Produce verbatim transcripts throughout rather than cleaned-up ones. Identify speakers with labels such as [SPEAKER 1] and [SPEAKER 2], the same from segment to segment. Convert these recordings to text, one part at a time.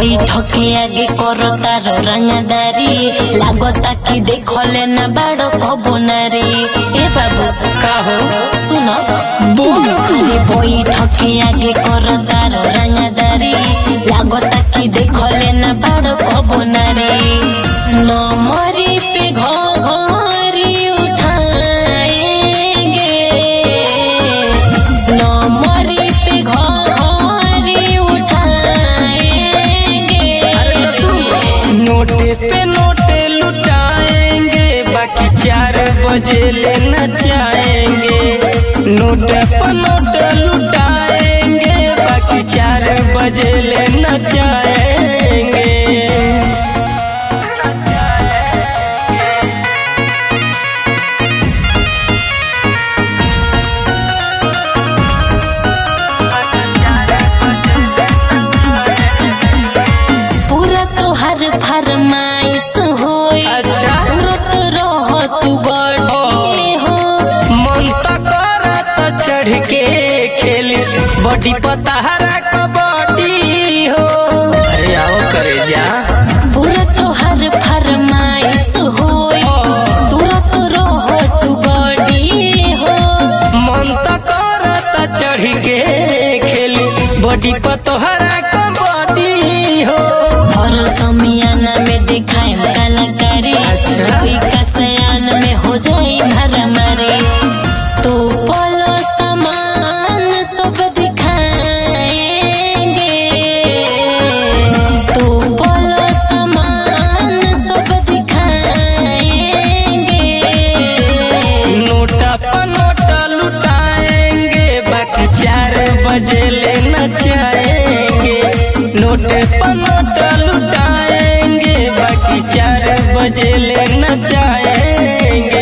[SPEAKER 1] बैठक आगे करो तारो रंगदारी लागता कि देखले न बाड़ो कबो नारी। ए बाबू
[SPEAKER 2] का हो
[SPEAKER 1] सुनो
[SPEAKER 2] बोल
[SPEAKER 1] अरे बैठक आगे करो तारो रंगदारी लागता कि देखले न बाड़ो कबो नारी। न मरी पे घरी उठाएंगे न मरी पे घरी उठाएंगे।
[SPEAKER 2] नोटे पे नोटे लुटाएंगे बाकी चार बजे ले नचाएंगे। नोटे पे नोटे लुटाएंगे बाकी चार बजे ले नचाएंगे।
[SPEAKER 1] पूरा तोहर फरमाइश होई
[SPEAKER 2] अच्छा।
[SPEAKER 1] तुरंत रहो तू बड़ी हो।
[SPEAKER 2] मन तो करत चढ़ के खेली बड़ी पतहरा कबड्डी हो। अरे आओ करे जा
[SPEAKER 1] पूरा तोहर फरमाइश होई तुरंत रहो तू बड़ी हो।
[SPEAKER 2] मन तो करत चढ़ के खेली बड़ी पतहरा कबड्डी हो।
[SPEAKER 1] और समियाना में दिखाए कलाकारी
[SPEAKER 2] अच्छा।
[SPEAKER 1] कोई का सयान में हो जाए भरमारी। तो पलो सामान सब दिखाएंगे तो पलो सामान सब दिखाएंगे।
[SPEAKER 2] नोटा पर नोटा लुटाएंगे बाकी चार बजे ले नचाएंगे। नोटे पर नोटा लुटाएंगे बाकी चार बजे ले नचाएंगे।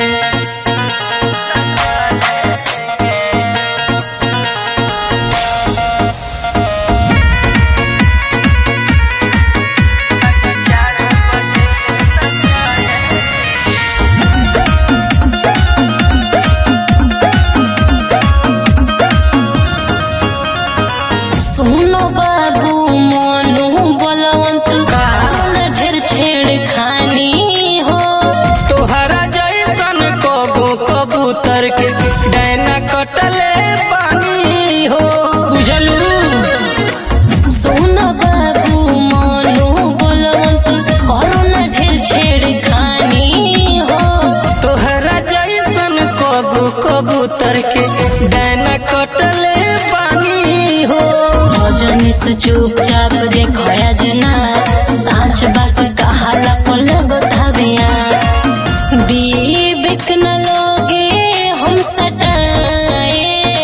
[SPEAKER 1] सुनो बाबू मोनू बलवंत न ढेर छेड़खानी हो।
[SPEAKER 2] तोहरा जैसन कबो कबूतर के डैना कटले पानी हो। बुझलू
[SPEAKER 1] सुनो बाबू मोनू बलवंत करो न ढेर छेड़खानी हो।
[SPEAKER 2] तोहरा जैसन कबो कबूतर के डैना कटले पानी हो।
[SPEAKER 1] रजनी से चुपचाप देखो जना साँच बात कहाला पलग धाविया। बीबिक न लोगे हम सटाएंगे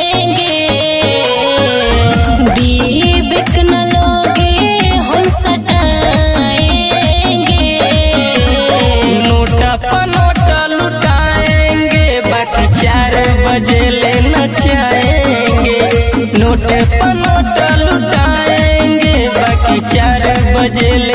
[SPEAKER 1] बीबिक न लोगे हम सटाएंगे।
[SPEAKER 2] नोटा पर नोटा लुटाएंगे बाकी चार बजे ले नचाएंगे। नोटे पर नोटा लुटाएंगे बाकी चार बजे ले